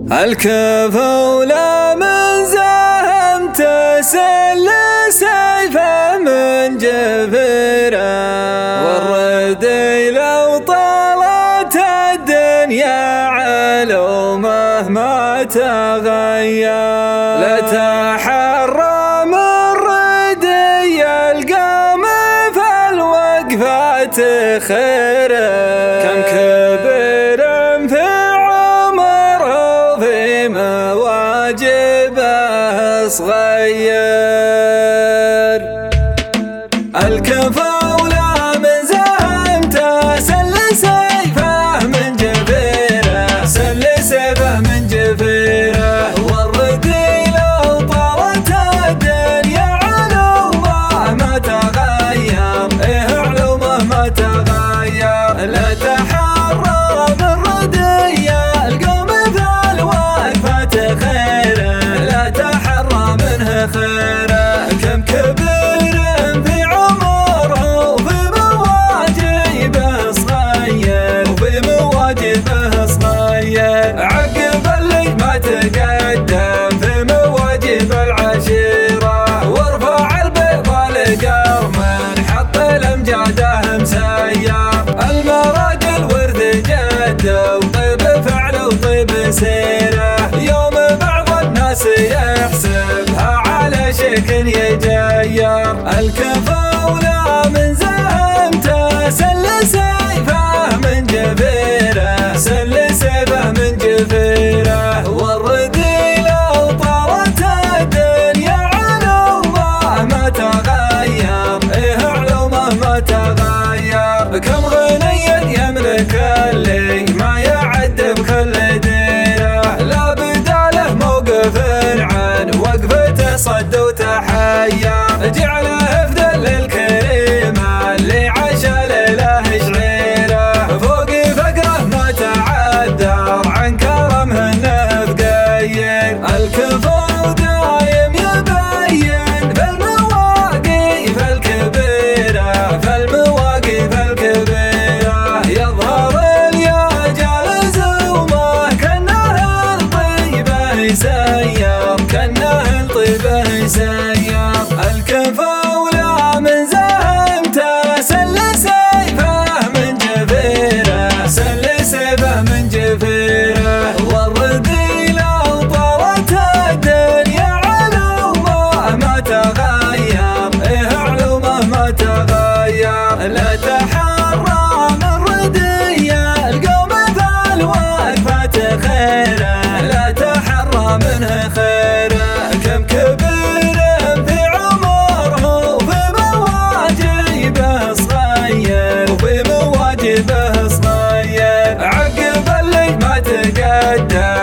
الكفى ولا من زاهم تسل سيفه من جفره، والردي لو طالت الدنيا علومه ما تغير. لا تحرى من ردي القوم في الوقفات خيره، كم كبير في عمره وفي مواجبه صغير. الكفى ولا من زاهم تسل سيفه من جفيره، سل سيفه من جفيره، والردي لو طالت الدنيا علومه ما تغير، إيه علومه ما تغير. لا تحرى من ردي القوم في الوقفات خيره، لا تحرى منه خيره، كم كبير في عمره وفي مواجبه صغير، وفي مواجبه صغير. عقب اللي ما تقدم في مواجب العشيرة، وارفع البيض لقرمن حط الامجاده مسير. المراجل ورد جده وطيب فعله وطيب سيره، يوم بعض الناس يحسبها على شكل يجير. الكفى ولا من زاهم تسل سيفه من جفيره، سل سيفه من جفيره، والردي لو طارت الدنيا علومه ما تغير، إيه علومه ما تغير. كم غني يملك اللي ما يعد بكل ديره، لا بداله موقف عن وقفته صد وتحير، جعله افدل للكريم اللي عاش ليله شعيره، فوق فقره ما تعذر عن كرمه انه بقير. الكفى ودايم يبين في المواقف الكبيره، في المواقف الكبيره، يظهر الياجال زومه كانه الطيبه يسير، كانه الطيبه يسير. الكفى ولا من زاهم تسل سيفه من جفيره، سل سيفه من جفيره، والردي لو طارت الدنيا علومه ما تغير، إيه علومه ما تغير. لا تحرى من ردي القوم في الوقفات خيره، لا تحرى منه خيره، كم كبير في عمره وفي مواجبه صغير، وفي مواجبه صغير. عقب اللي ما تقدم